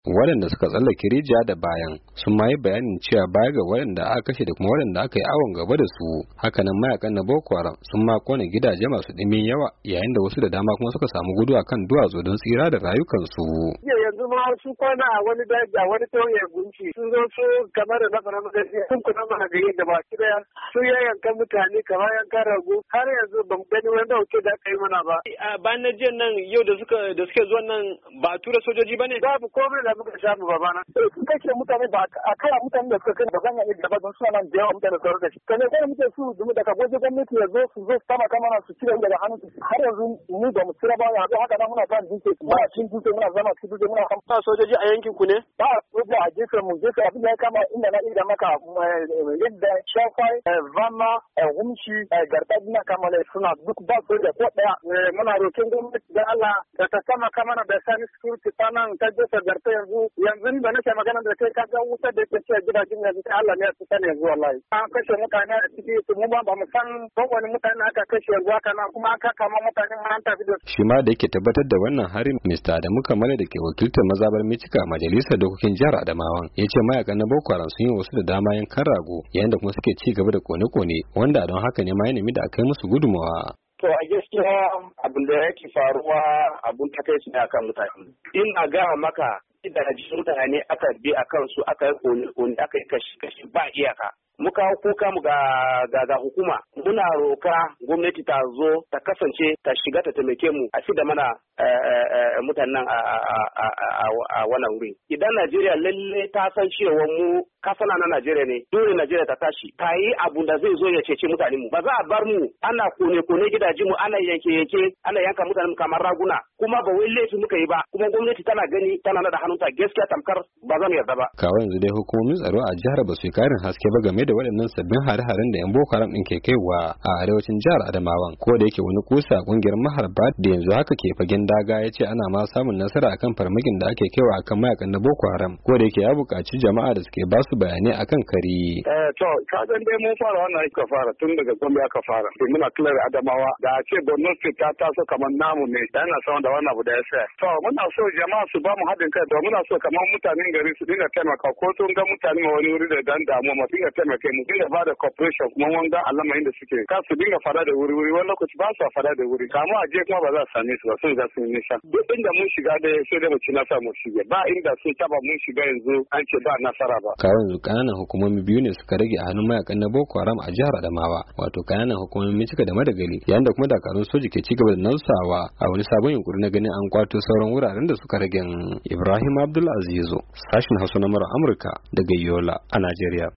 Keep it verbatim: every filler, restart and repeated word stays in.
waɗanda suka tsallake rijiya da bayan sun ma yi bayanin cewa baya ga waɗanda aka kashe da kuma waɗanda aka yi awon gaba da su hakanan mayakan na Boko Haram sun ma kone gidaje masu ɗimbin yawa yayin da wasu da dama kuma suka samu gudu a kan duwatsu don tsira da rayukansu. Yanzu ma su kwana a wani daji a wani tauye gunci sun zo su kamar da na fara magana sun kuna mana da yadda ba ki daya sun yayyanka mutane kamar yankan rago har yanzu ban gani wani dauke da aka yi mana ba. A bayan na jiyan nan yau da suka da suke zuwa nan ba tura sojoji ba ne? Babu komai da muka shafi babana. Sun kashe mutane ba a kaya mutane da suka kai ba zan yi gaba don suna nan da yawa mutane da suka kashe. Kane kai muke su domin daga goje gwamnati ya zo su zo su kama kama su cire daga hannun su har yanzu mu ba mu tsira ba yanzu haka nan muna kan dutse muna cin dutse muna zama cikin dutse muna kama sojoji a yankin ku ne? Ba soja a gefen mu gefen abin da ya kama inda na iya maka yadda shafai vama humshi gardaji na kama suna duk ba soja ko daya muna rokin gwamnati da Allah da ta sama kama na da sani security ta nan ta gefe garta yanzu yanzu da nake magana da kai ka ga wuta da yake cewa gidajen yanzu sai Allah ne ya fita ne yanzu wallahi an kashe mutane a ciki su mu ba mu san ko wani mutane aka kashe yanzu haka nan kuma aka kama mutane ma an tafi da shi ma da yake tabbatar da wannan harin Mister Adamu Kamale da ke wakiltar mazabar Micika a majalisar dokokin jihar Adamawan ya ce mayakan na Boko Haram sun yi wasu da dama yankan rago yayin da kuma suke ci gaba da kone-kone wanda don haka ne ma ya nemi da aka yi musu gudumawa. To a gaskiya abin da yake faruwa abun takaici ne akan mutane. Ina gaya maka gidajen mutane aka bi a kansu aka yi kone-kone aka yi kashi-kashi ba iyaka. Muka kuka mu ga, ga, ga hukuma muna roka gwamnati ta zo ta kasance ta shiga ta taimake mu a da mana mutanen a wannan wuri. Idan Najeriya lalle ta san cewa mu kasana na Najeriya ne dole Najeriya ta tashi ta yi abu da zai zo ya cece mutane mu. Ba za a bar mu ana kone-kone gidaje mu ana yanke-yanke ana yanka mutane mu kamar raguna kuma ba wai laifi muka yi ba kuma gwamnati tana gani tana da hannunta gaskiya tamkar ba za mu yarda ba. Kawo yanzu dai hukumomin tsaro a jihar ba su yi karin haske ba game da waɗannan sabbin hare-haren da 'yan Boko Haram ɗin ke kaiwa a arewacin jihar Adamawan ko da yake wani kusa ƙungiyar maharba da yanzu haka ke fagen daga ya ce ana ma samun nasara akan farmakin da ake kaiwa akan mayakan na Boko Haram ko da yake ya buƙaci jama'a da suke ba su bayanai akan kari. Eh to ka san dai mun fara wannan aka fara tun daga Gombe aka fara. Sai muna clear Adamawa da a ce Borno State ta taso kamar namu ne yana son da wannan abu da ya sa. To muna so jama'a su ba mu haɗin kai to muna so kamar mutanen gari su dinga taimaka ko sun ga mutane ma wani wuri da dan damuwa mu dinga taimaka mu dinga ba da cooperation kuma wanda alama inda suke ka su dinga fada da wuri wuri wani lokaci ba su fada da wuri kamu a je kuma ba za su same su ba sun ga sun nisa duk inda mun shiga da sai da mu ci nasara mu shige ba inda sun taba mun shiga yanzu an ce ba nasara ba. Kawo yanzu kananan hukumomi biyu ne suka rage a hannun mayakan na Boko Haram a jihar Adamawa wato kananan hukumomin Micika da Madagali yayin da kuma dakarun soji ke ci gaba da nausawa a wani sabon yunkuri na ganin an kwato sauran wuraren da suka rage. Ibrahim Abdul Azizo sashin Hausa na Amurka daga Yola a Najeriya.